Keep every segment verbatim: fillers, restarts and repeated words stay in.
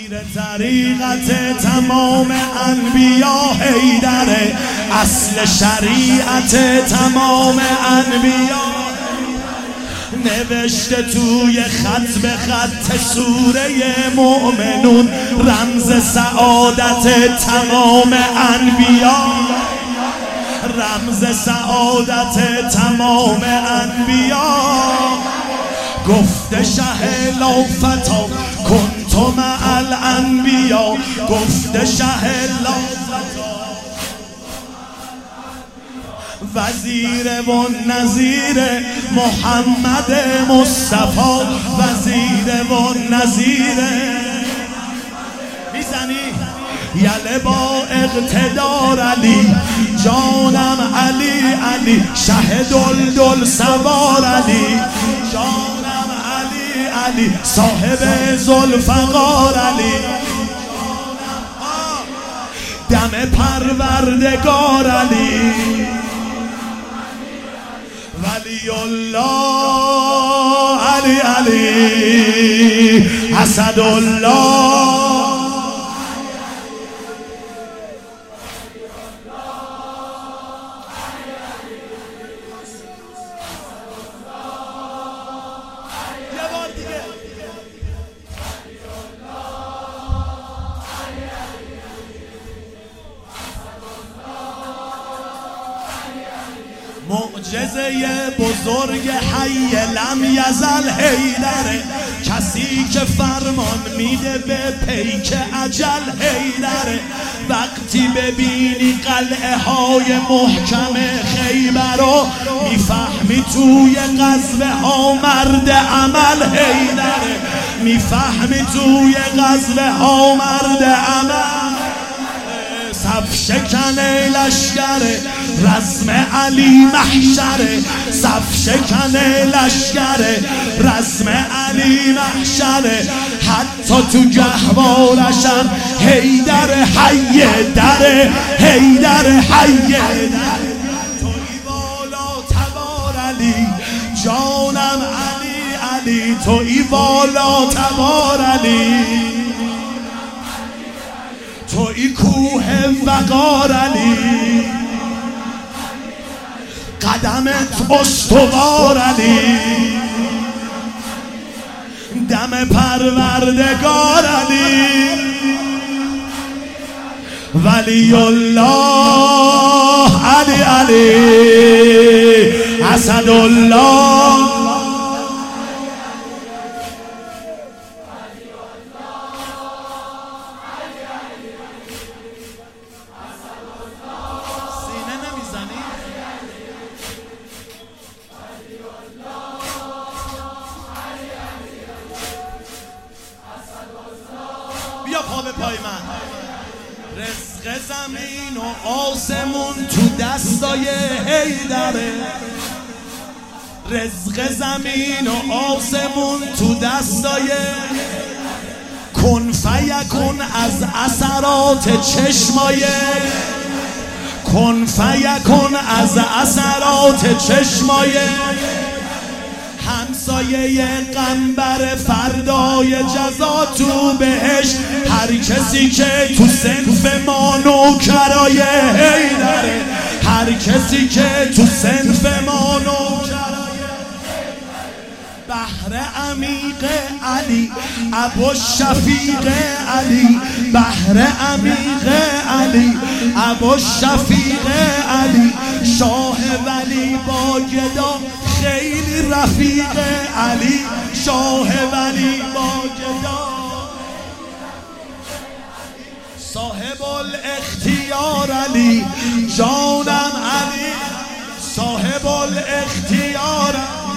پیر طریقت تمام انبیا حیدره، اصل شریعت تمام انبیا نوشته توی خط به خط سوره مؤمنون، رمز سعادت تمام انبیا، رمز سعادت تمام انبیا. گفته شه لافتا کنت مع الانبیا، گفته شه لافتا وزیر و نظیر محمد مصطفی، وزیر و نظیر میزنی یله با اقتدار علی، جانم علی علی شه دلدل سوار علی، جانم علی علی صاحب ذوالفقار علی، دم پروردگار علی، ولی الله علی علی اسد الله. معجزه بزرگ حی لم یزل حیدره، کسی که فرمان میده به پیک اجل حیدره. وقتی ببینی قلعه های محکم خیبر رو میفهمی توی غزوه ها مرد عمل حیدره، میفهمی توی غزوه ها مرد عمل. صف شکنه لشکره رزم علی محشره، صف شکنه لشکره رزم علی محشره. حتی تو گهوارشم حیدر حی دره، حیدر حی دره. توی والا تبار علی، جانم علی علی توی والا تبار علی، توی کوه وقار علی، قدمت استوار علی، دم پروردگار علی، ولی الله علی علی اسد الله. بیا پا به پای من. رزق زمین و آسمون تو دستای حیدره، رزق زمین و آسمون تو دستای کن فیکون از اثرات چشمای، کن فیکون از اثرات چشمای. همسایه قنبر فردای جزا تو بهش، هر کسی که تو صنف ما نوکرای حیدره، هر کسی که تو صنف ما نوکرای بحر عمیق علی ابو شفیق علی، بحر عمیق علی ابو شفیق علی. شاه ولی با گدا خیلی رفیق علی، شاه ولی با گدا صاحب الاختیار علی، جانم علی صاحب الاختیار.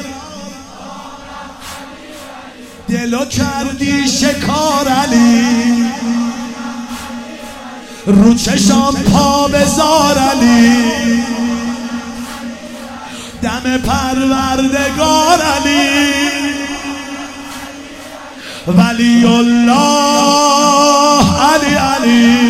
دلو کردی شکار علی، رو چشام پا بذار علی، دم پروردگار علی، ولی الله علی علی